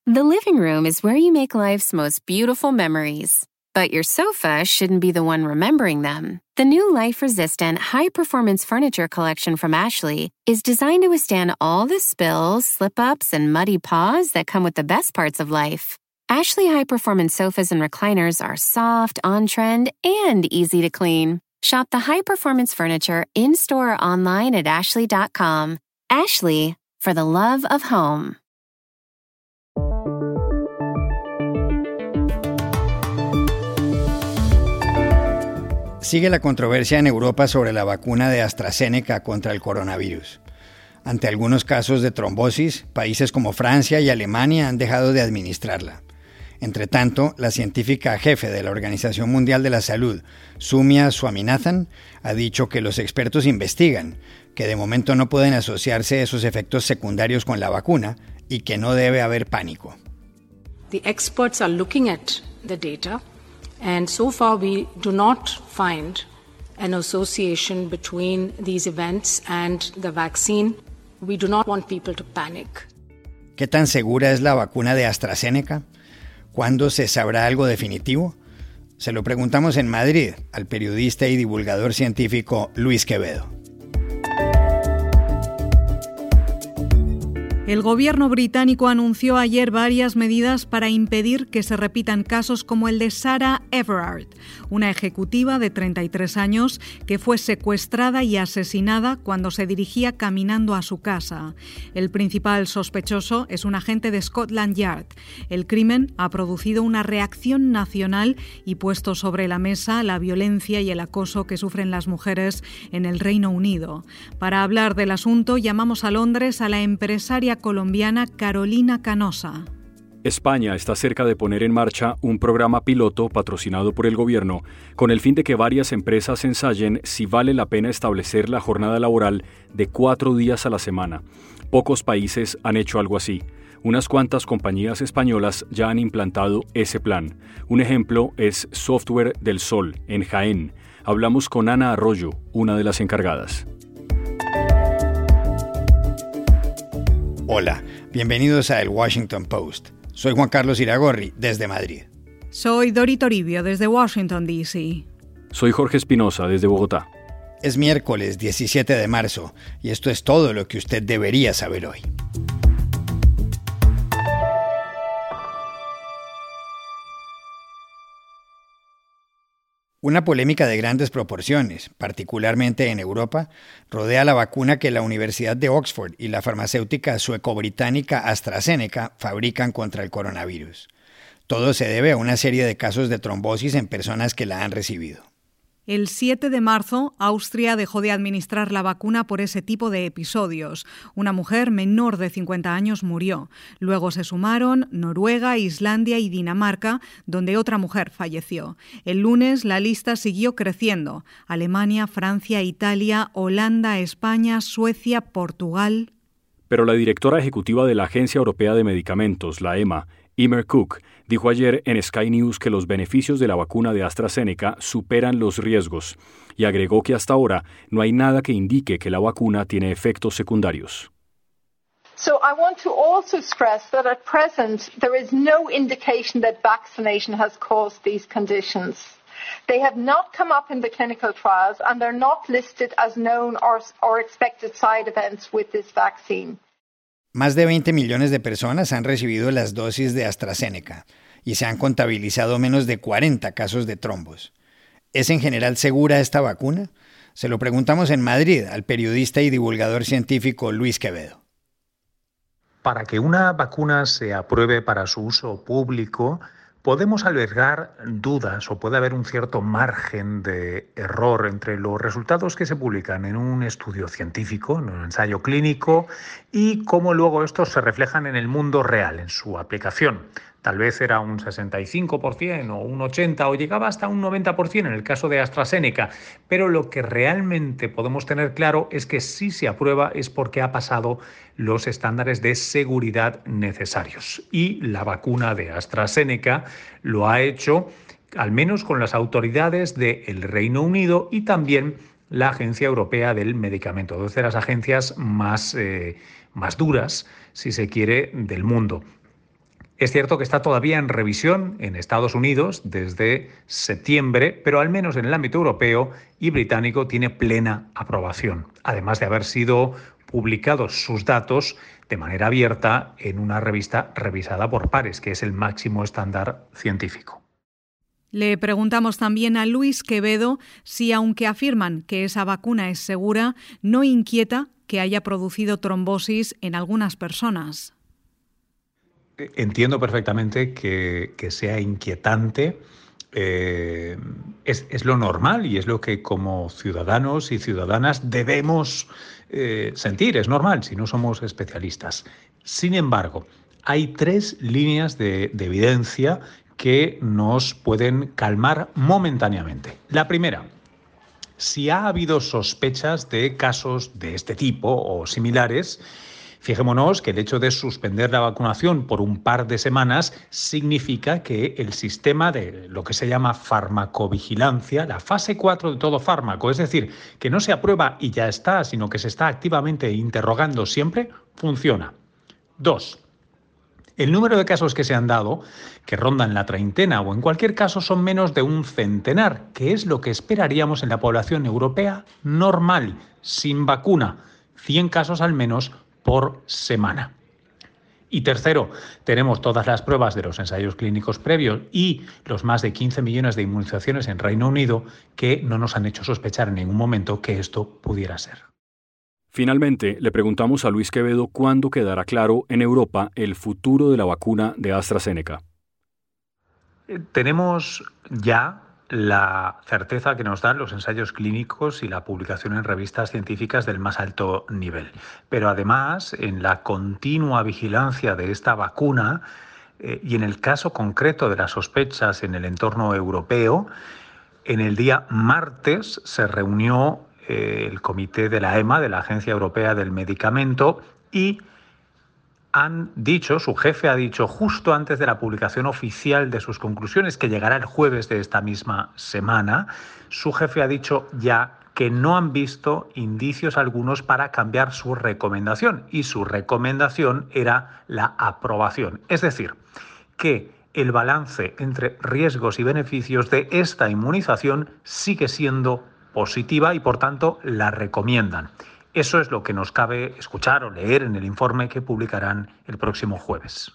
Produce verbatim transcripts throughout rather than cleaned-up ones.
The living room is where you make life's most beautiful memories. But your sofa shouldn't be the one remembering them. The new life-resistant, high-performance furniture collection from Ashley is designed to withstand all the spills, slip-ups, and muddy paws that come with the best parts of life. Ashley high-performance sofas and recliners are soft, on-trend, and easy to clean. Shop the high-performance furniture in-store or online at ashley dot com. Ashley, for the love of home. Sigue la controversia en Europa sobre la vacuna de AstraZeneca contra el coronavirus. Ante algunos casos de trombosis, países como Francia y Alemania han dejado de administrarla. Entre tanto, la científica jefe de la Organización Mundial de la Salud, Soumya Swaminathan, ha dicho que los expertos investigan, que de momento no pueden asociarse esos efectos secundarios con la vacuna y que no debe haber pánico. The experts are looking at the data. And so far, we do not find an association between these events and the vaccine. We do not want people to panic. ¿Qué tan segura es la vacuna de AstraZeneca? ¿Cuándo se sabrá algo definitivo? Se lo preguntamos en Madrid al periodista y divulgador científico Luis Quevedo. El gobierno británico anunció ayer varias medidas para impedir que se repitan casos como el de Sarah Everard, una ejecutiva de treinta y tres años que fue secuestrada y asesinada cuando se dirigía caminando a su casa. El principal sospechoso es un agente de Scotland Yard. El crimen ha producido una reacción nacional y puesto sobre la mesa la violencia y el acoso que sufren las mujeres en el Reino Unido. Para hablar del asunto, llamamos a Londres a la empresaria colombiana Carolina Canosa. España está cerca de poner en marcha un programa piloto patrocinado por el gobierno con el fin de que varias empresas ensayen si vale la pena establecer la jornada laboral de cuatro días a la semana. Pocos países han hecho algo así. Unas cuantas compañías españolas ya han implantado ese plan. Un ejemplo es Software del Sol, en Jaén. Hablamos con Ana Arroyo, una de las encargadas. Hola, bienvenidos a El Washington Post. Soy Juan Carlos Iragorri, desde Madrid. Soy Dori Toribio, desde Washington, D C Soy Jorge Espinosa, desde Bogotá. Es miércoles diecisiete de marzo y esto es todo lo que usted debería saber hoy. Una polémica de grandes proporciones, particularmente en Europa, rodea la vacuna que la Universidad de Oxford y la farmacéutica sueco-británica AstraZeneca fabrican contra el coronavirus. Todo se debe a una serie de casos de trombosis en personas que la han recibido. El siete de marzo, Austria dejó de administrar la vacuna por ese tipo de episodios. Una mujer menor de cincuenta años murió. Luego se sumaron Noruega, Islandia y Dinamarca, donde otra mujer falleció. El lunes la lista siguió creciendo. Alemania, Francia, Italia, Holanda, España, Suecia, Portugal. Pero la directora ejecutiva de la Agencia Europea de Medicamentos, la EMA, Emer Cook, dijo ayer en Sky News que los beneficios de la vacuna de AstraZeneca superan los riesgos y agregó que hasta ahora no hay nada que indique que la vacuna tiene efectos secundarios. So I want to also stress that at present there is no indication that vaccination has caused these conditions. They have not come up in the clinical trials and they're not listed as known or, or expected side events with this vaccine. Más de veinte millones de personas han recibido las dosis de AstraZeneca y se han contabilizado menos de cuarenta casos de trombos. ¿Es en general segura esta vacuna? Se lo preguntamos en Madrid al periodista y divulgador científico Luis Quevedo. Para que una vacuna se apruebe para su uso público, podemos albergar dudas o puede haber un cierto margen de error entre los resultados que se publican en un estudio científico, en un ensayo clínico, y cómo luego estos se reflejan en el mundo real, en su aplicación. Tal vez era un sesenta y cinco por ciento o un ochenta por ciento o llegaba hasta un noventa por ciento en el caso de AstraZeneca, pero lo que realmente podemos tener claro es que si se aprueba es porque ha pasado los estándares de seguridad necesarios. Y la vacuna de AstraZeneca lo ha hecho, al menos con las autoridades del Reino Unido y también la Agencia Europea del Medicamento, dos de las agencias más, eh, más duras, si se quiere, del mundo. Es cierto que está todavía en revisión en Estados Unidos desde septiembre, pero al menos en el ámbito europeo y británico tiene plena aprobación, además de haber sido publicados sus datos de manera abierta en una revista revisada por pares, que es el máximo estándar científico. Le preguntamos también a Luis Quevedo si, aunque afirman que esa vacuna es segura, no inquieta que haya producido trombosis en algunas personas. Entiendo perfectamente que, que sea inquietante. Eh, es, es lo normal y es lo que como ciudadanos y ciudadanas debemos eh, sentir. Es normal si no somos especialistas. Sin embargo, hay tres líneas de, de evidencia que nos pueden calmar momentáneamente. La primera, si ha habido sospechas de casos de este tipo o similares, fijémonos que el hecho de suspender la vacunación por un par de semanas significa que el sistema de lo que se llama farmacovigilancia, la fase cuatro de todo fármaco, es decir, que no se aprueba y ya está, sino que se está activamente interrogando siempre, funciona. Dos, el número de casos que se han dado, que rondan la treintena o en cualquier caso son menos de un centenar, que es lo que esperaríamos en la población europea normal, sin vacuna, cien casos al menos por semana. Y tercero, tenemos todas las pruebas de los ensayos clínicos previos y los más de quince millones de inmunizaciones en Reino Unido que no nos han hecho sospechar en ningún momento que esto pudiera ser. Finalmente, le preguntamos a Luis Quevedo cuándo quedará claro en Europa el futuro de la vacuna de AstraZeneca. Tenemos ya la certeza que nos dan los ensayos clínicos y la publicación en revistas científicas del más alto nivel. Pero además, en la continua vigilancia de esta vacuna eh, y en el caso concreto de las sospechas en el entorno europeo, en el día martes se reunió eh, el comité de la E M A, de la Agencia Europea del Medicamento, y han dicho, su jefe ha dicho justo antes de la publicación oficial de sus conclusiones, que llegará el jueves de esta misma semana, su jefe ha dicho ya que no han visto indicios algunos para cambiar su recomendación y su recomendación era la aprobación. Es decir, que el balance entre riesgos y beneficios de esta inmunización sigue siendo positiva y por tanto la recomiendan. Eso es lo que nos cabe escuchar o leer en el informe que publicarán el próximo jueves.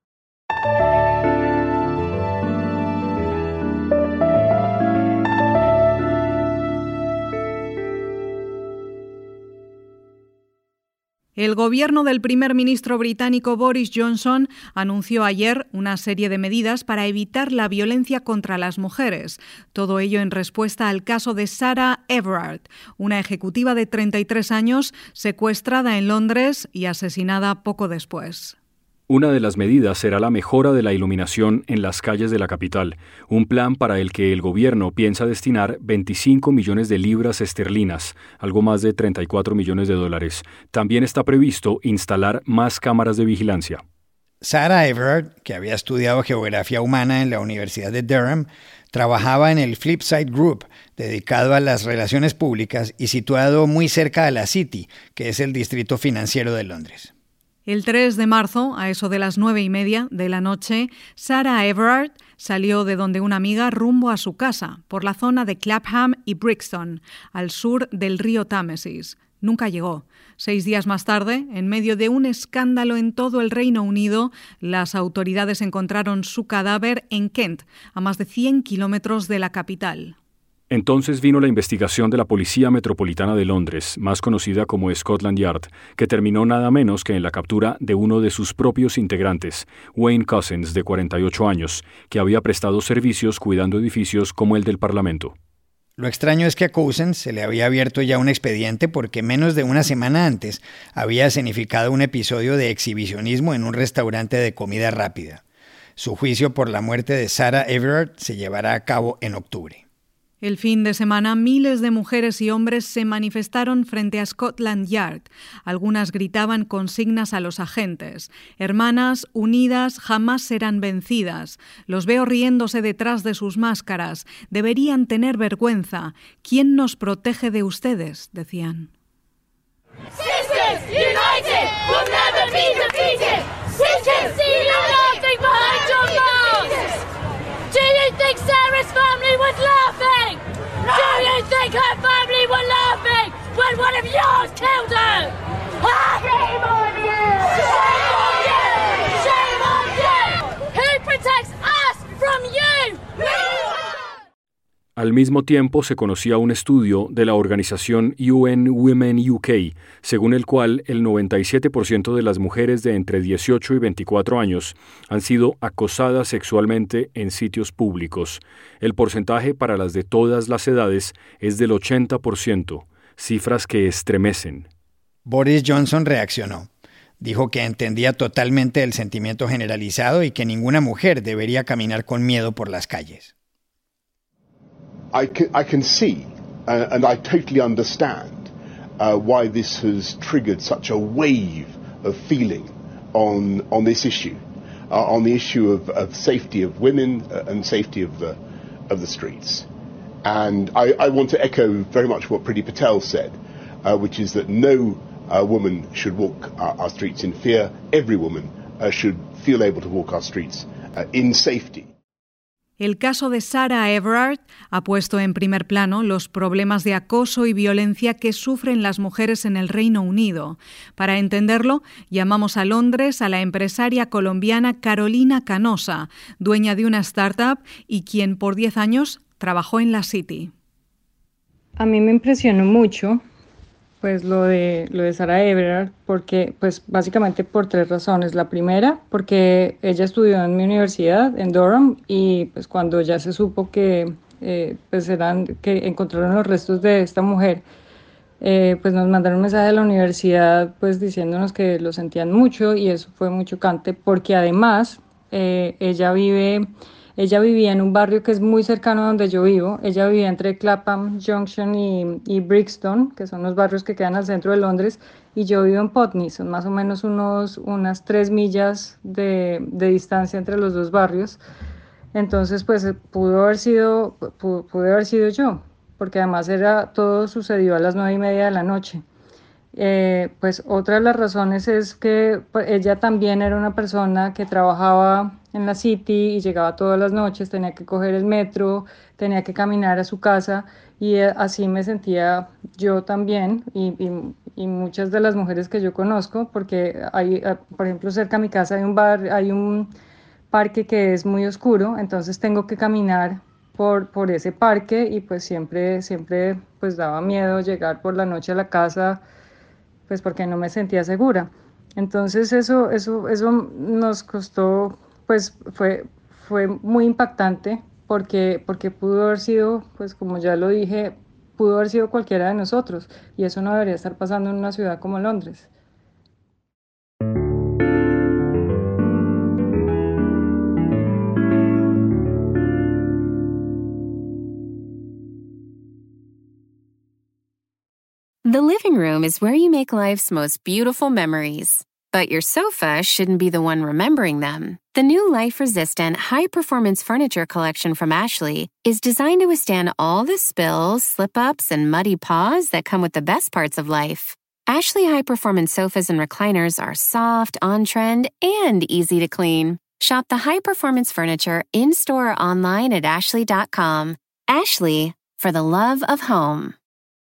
El gobierno del primer ministro británico Boris Johnson anunció ayer una serie de medidas para evitar la violencia contra las mujeres. Todo ello en respuesta al caso de Sarah Everard, una ejecutiva de treinta y tres años secuestrada en Londres y asesinada poco después. Una de las medidas será la mejora de la iluminación en las calles de la capital, un plan para el que el gobierno piensa destinar veinticinco millones de libras esterlinas, algo más de treinta y cuatro millones de dólares. También está previsto instalar más cámaras de vigilancia. Sarah Everard, que había estudiado geografía humana en la Universidad de Durham, trabajaba en el Flipside Group, dedicado a las relaciones públicas y situado muy cerca de la City, que es el distrito financiero de Londres. El tres de marzo, a eso de las nueve y media de la noche, Sarah Everard salió de donde una amiga rumbo a su casa, por la zona de Clapham y Brixton, al sur del río Támesis. Nunca llegó. Seis días más tarde, en medio de un escándalo en todo el Reino Unido, las autoridades encontraron su cadáver en Kent, a más de cien kilómetros de la capital. Entonces vino la investigación de la Policía Metropolitana de Londres, más conocida como Scotland Yard, que terminó nada menos que en la captura de uno de sus propios integrantes, Wayne Couzens, de cuarenta y ocho años, que había prestado servicios cuidando edificios como el del Parlamento. Lo extraño es que a Couzens se le había abierto ya un expediente porque menos de una semana antes había escenificado un episodio de exhibicionismo en un restaurante de comida rápida. Su juicio por la muerte de Sarah Everard se llevará a cabo en octubre. El fin de semana, miles de mujeres y hombres se manifestaron frente a Scotland Yard. Algunas gritaban consignas a los agentes. Hermanas unidas jamás serán vencidas. Los veo riéndose detrás de sus máscaras. Deberían tener vergüenza. ¿Quién nos protege de ustedes?, decían. Sisters united will never be defeated. Sisters united. Al mismo tiempo se conocía un estudio de la organización U N Women U K, según el cual el noventa y siete por ciento de las mujeres de entre dieciocho y veinticuatro años han sido acosadas sexualmente en sitios públicos. El porcentaje para las de todas las edades es del ochenta por ciento, cifras que estremecen. Boris Johnson reaccionó. Dijo que entendía totalmente el sentimiento generalizado y que ninguna mujer debería caminar con miedo por las calles. I can, I can see uh, and I totally understand uh, why this has triggered such a wave of feeling on on this issue, uh, on the issue of, of safety of women uh, and safety of the of the streets. And I, I want to echo very much what Priti Patel said, uh, which is that no uh, woman should walk our, our streets in fear. Every woman uh, should feel able to walk our streets uh, in safety. El caso de Sarah Everard ha puesto en primer plano los problemas de acoso y violencia que sufren las mujeres en el Reino Unido. Para entenderlo, llamamos a Londres a la empresaria colombiana Carolina Canosa, dueña de una startup y quien por diez años trabajó en la City. A mí me impresionó mucho pues lo de lo de Sarah Everard, porque pues básicamente por tres razones. La primera, porque ella estudió en mi universidad en Durham y pues cuando ya se supo que eh, pues eran que encontraron los restos de esta mujer, eh, pues nos mandaron un mensaje de la universidad pues diciéndonos que lo sentían mucho y eso fue muy chocante porque además eh, ella vive Ella vivía en un barrio que es muy cercano a donde yo vivo. Ella vivía entre Clapham Junction y, y Brixton, que son los barrios que quedan al centro de Londres, y yo vivo en Putney. Son más o menos unos, unas tres millas de, de distancia entre los dos barrios. Entonces, pues pudo haber sido, pudo, pudo haber sido yo, porque además era, todo sucedió a las nueve y media de la noche. Eh, pues otra de las razones es que pues, ella también era una persona que trabajaba en la City y llegaba todas las noches, tenía que coger el metro, tenía que caminar a su casa y eh, así me sentía yo también y, y, y muchas de las mujeres que yo conozco, porque hay, por ejemplo, cerca de mi casa hay un bar, hay un parque que es muy oscuro, entonces tengo que caminar por, por ese parque y pues siempre, siempre pues daba miedo llegar por la noche a la casa, pues porque no me sentía segura. Entonces eso, eso, eso nos costó, pues fue, fue muy impactante porque, porque pudo haber sido, pues como ya lo dije, pudo haber sido cualquiera de nosotros y eso no debería estar pasando en una ciudad como Londres. The living room is where you make life's most beautiful memories. But your sofa shouldn't be the one remembering them. The new life-resistant, high-performance furniture collection from Ashley is designed to withstand all the spills, slip-ups, and muddy paws that come with the best parts of life. Ashley high-performance sofas and recliners are soft, on-trend, and easy to clean. Shop the high-performance furniture in-store or online at ashley dot com. Ashley, for the love of home.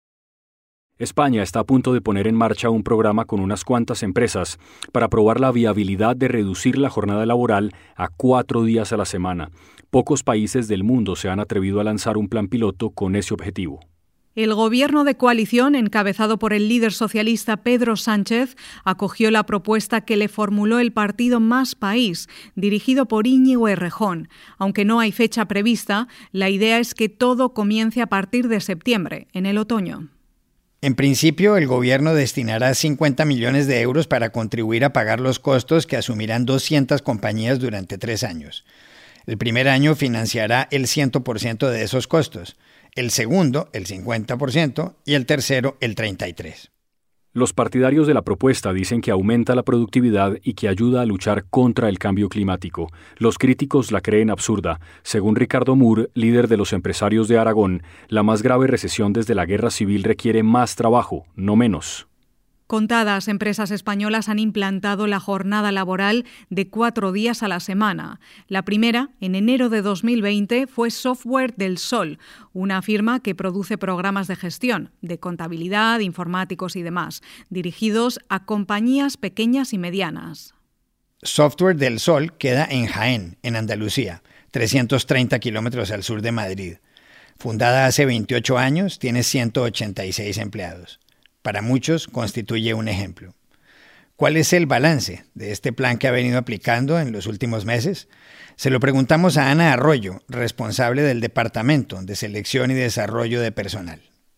España está a punto de poner en marcha un programa con unas cuantas empresas para probar la viabilidad de reducir la jornada laboral a cuatro días a la semana. Pocos países del mundo se han atrevido a lanzar un plan piloto con ese objetivo. El gobierno de coalición, encabezado por el líder socialista Pedro Sánchez, acogió la propuesta que le formuló el partido Más País, dirigido por Íñigo Errejón. Aunque no hay fecha prevista, la idea es que todo comience a partir de septiembre, en el otoño. En principio, el gobierno destinará cincuenta millones de euros para contribuir a pagar los costos que asumirán doscientas compañías durante tres años. El primer año financiará el cien por ciento de esos costos, el segundo el cincuenta por ciento y el tercero el treinta y tres por ciento. Los partidarios de la propuesta dicen que aumenta la productividad y que ayuda a luchar contra el cambio climático. Los críticos la creen absurda. Según Ricardo Moore, líder de los empresarios de Aragón, la más grave recesión desde la guerra civil requiere más trabajo, no menos. Contadas empresas españolas han implantado la jornada laboral de cuatro días a la semana. La primera, en enero de dos mil veinte, fue Software del Sol, una firma que produce programas de gestión, de contabilidad, informáticos y demás, dirigidos a compañías pequeñas y medianas. Software del Sol queda en Jaén, en Andalucía, trescientos treinta kilómetros al sur de Madrid. Fundada hace veintiocho años, tiene ciento ochenta y seis empleados. Para muchos constituye un ejemplo. ¿Cuál es el balance de este plan que ha venido aplicando en los últimos meses? Se lo preguntamos a Ana Arroyo, responsable del Departamento de Selección y Desarrollo de Personal.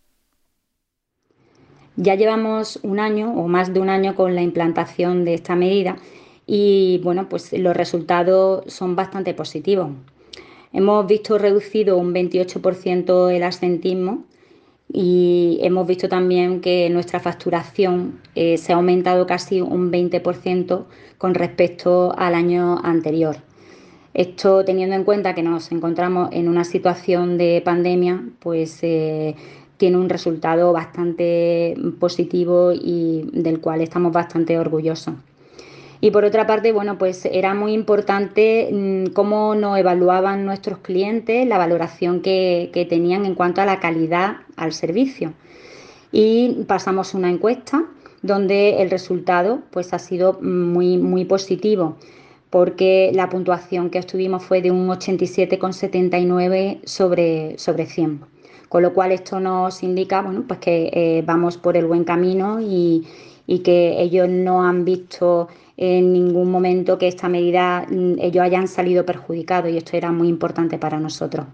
Ya llevamos un año o más de un año con la implantación de esta medida y bueno, pues los resultados son bastante positivos. Hemos visto reducido un veintiocho por ciento el absentismo y hemos visto también que nuestra facturación eh, se ha aumentado casi un veinte por ciento con respecto al año anterior. Esto teniendo en cuenta que nos encontramos en una situación de pandemia, pues eh, tiene un resultado bastante positivo y del cual estamos bastante orgullosos. Y por otra parte, bueno, pues era muy importante mmm, cómo nos evaluaban nuestros clientes, la valoración que, que tenían en cuanto a la calidad al servicio. Y pasamos una encuesta donde el resultado pues, ha sido muy, muy positivo, porque la puntuación que obtuvimos fue de un ochenta y siete coma setenta y nueve sobre, sobre cien. Con lo cual esto nos indica bueno, pues que eh, vamos por el buen camino y, y que ellos no han visto en ningún momento que esta medida ellos hayan salido perjudicados y esto era muy importante para nosotros.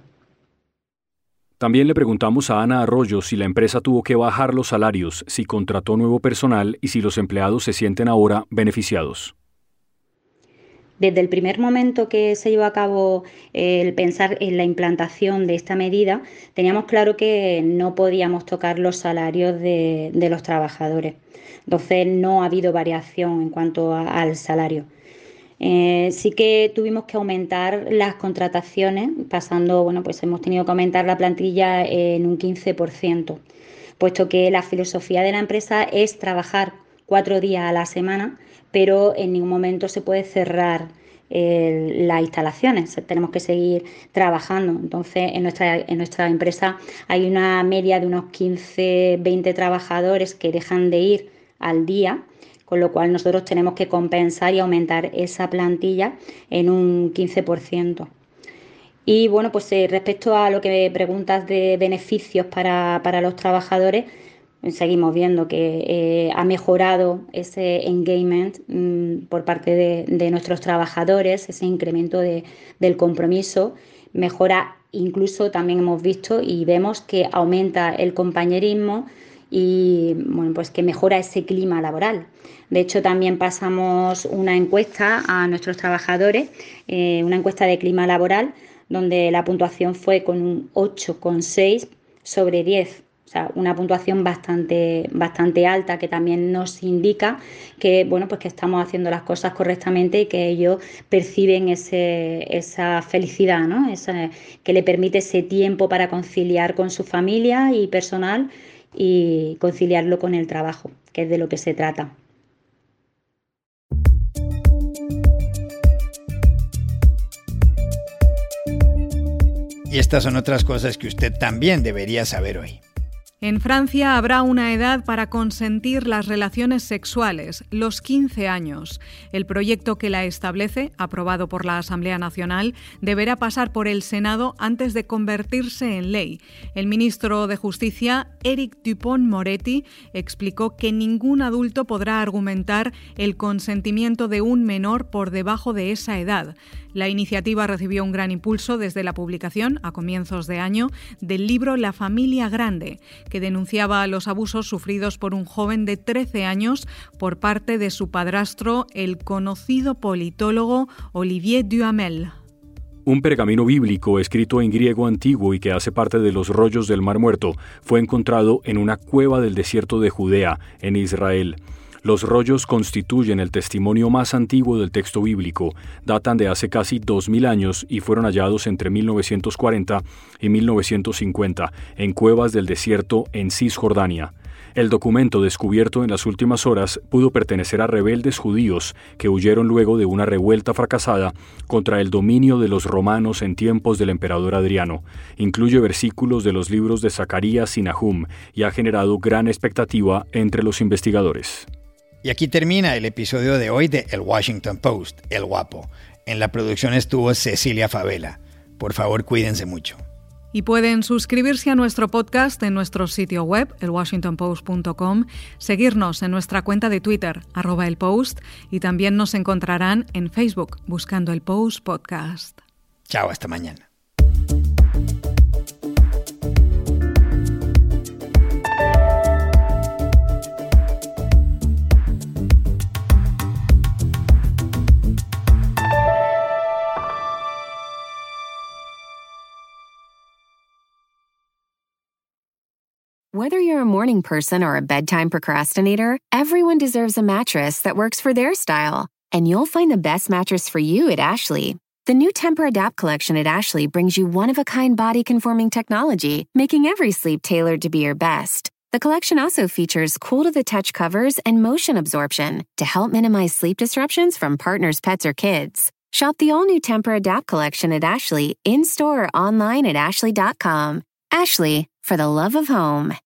También le preguntamos a Ana Arroyo si la empresa tuvo que bajar los salarios, si contrató nuevo personal y si los empleados se sienten ahora beneficiados. Desde el primer momento que se llevó a cabo el pensar en la implantación de esta medida, teníamos claro que no podíamos tocar los salarios de, de los trabajadores. Entonces no ha habido variación en cuanto a, al salario. Eh, sí que tuvimos que aumentar las contrataciones, pasando, bueno, pues hemos tenido que aumentar la plantilla en un quince por ciento, puesto que la filosofía de la empresa es trabajar cuatro días a la semana, pero en ningún momento se puede cerrar eh, las instalaciones, tenemos que seguir trabajando. Entonces, en nuestra, en nuestra empresa hay una media de unos quince, veinte trabajadores que dejan de ir al día, con lo cual nosotros tenemos que compensar y aumentar esa plantilla en un quince por ciento. Y bueno, pues eh, respecto a lo que me preguntas de beneficios para, para los trabajadores, seguimos viendo que eh, ha mejorado ese engagement mmm, por parte de, de nuestros trabajadores, ese incremento de, del compromiso, mejora incluso también hemos visto y vemos que aumenta el compañerismo y bueno, pues que mejora ese clima laboral. De hecho, también pasamos una encuesta a nuestros trabajadores, eh, una encuesta de clima laboral, donde la puntuación fue con un ocho coma seis sobre diez. O sea, una puntuación bastante, bastante alta que también nos indica que, bueno, pues que estamos haciendo las cosas correctamente y que ellos perciben ese, esa felicidad, ¿no? Esa, que le permite ese tiempo para conciliar con su familia y personal y conciliarlo con el trabajo, que es de lo que se trata. Y estas son otras cosas que usted también debería saber hoy. En Francia habrá una edad para consentir las relaciones sexuales, los quince años. El proyecto que la establece, aprobado por la Asamblea Nacional, deberá pasar por el Senado antes de convertirse en ley. El ministro de Justicia, Éric Dupond-Moretti, explicó que ningún adulto podrá argumentar el consentimiento de un menor por debajo de esa edad. La iniciativa recibió un gran impulso desde la publicación, a comienzos de año, del libro La familia grande, que denunciaba los abusos sufridos por un joven de trece años por parte de su padrastro, el conocido politólogo Olivier Duhamel. Un pergamino bíblico escrito en griego antiguo y que hace parte de los rollos del Mar Muerto fue encontrado en una cueva del desierto de Judea, en Israel. Los rollos constituyen el testimonio más antiguo del texto bíblico, datan de hace casi dos mil años y fueron hallados entre mil novecientos cuarenta y mil novecientos cincuenta en cuevas del desierto en Cisjordania. El documento descubierto en las últimas horas pudo pertenecer a rebeldes judíos que huyeron luego de una revuelta fracasada contra el dominio de los romanos en tiempos del emperador Adriano. Incluye versículos de los libros de Zacarías y Nahum y ha generado gran expectativa entre los investigadores. Y aquí termina el episodio de hoy de El Washington Post, El Guapo. En la producción estuvo Cecilia Favela. Por favor, cuídense mucho. Y pueden suscribirse a nuestro podcast en nuestro sitio web, el washington post punto com, seguirnos en nuestra cuenta de Twitter, arroba el Post, y también nos encontrarán en Facebook buscando el Post Podcast. Chao, hasta mañana. Whether you're a morning person or a bedtime procrastinator, everyone deserves a mattress that works for their style. And you'll find the best mattress for you at Ashley. The new Tempur-Adapt collection at Ashley brings you one-of-a-kind body-conforming technology, making every sleep tailored to be your best. The collection also features cool-to-the-touch covers and motion absorption to help minimize sleep disruptions from partners, pets, or kids. Shop the all-new Tempur-Adapt collection at Ashley, in-store or online at ashley dot com. Ashley, for the love of home.